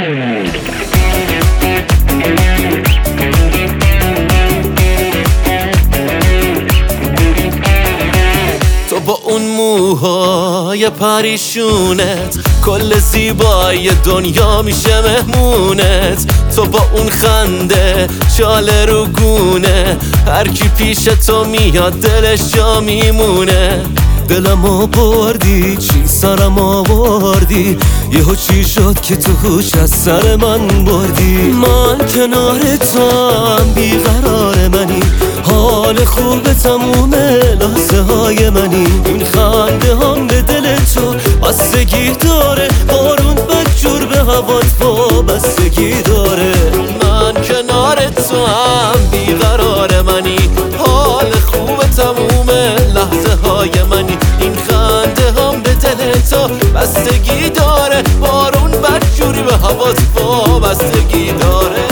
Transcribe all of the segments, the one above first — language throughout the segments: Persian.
تو با اون موهای پریشونت کل زیبایی دنیا میشه مهمونت. تو با اون خنده شاله رو گونه هر کی پیش تو میاد دلش جا میمونه. دلمو بردی چی سرم آوردی یهو چی شد که تو هوش از سر من بردی. من کنار تو هم بیقرار منی حال خوب تموم لحظه های منی. این خنده هم به دل تو بستگی داره بارون بدجور به هوات وابستگی داره. من کنار تو هم بیقرار منی حال خوب تموم لحظه های منی. این خنده هم به دل تو بستگی داره بارون بدجوری به هوات وابستگی داره.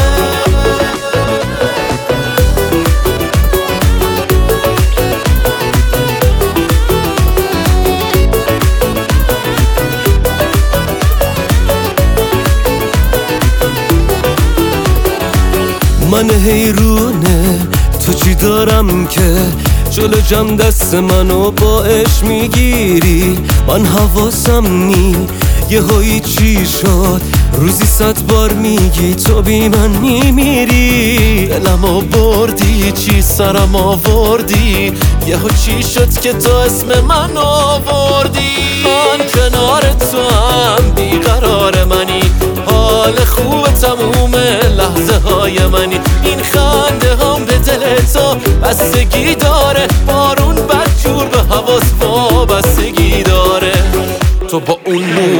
من حیرونه تو چی دارم که جلو جم دست منو باش میگیری. من حواسم نی یهویی چی شد روزی 100 بار میگی تو بی من میمیری. دلمو بردی چی سرم آوردی یهو چی شد که تو اسم من آوردی. من کنار تو هم بیقرار منی حال خوب تموم لحظه های منی. این خنده هم به دل تو بستگی داره بارون بدجور به هواس وابستگی داره. تو با اون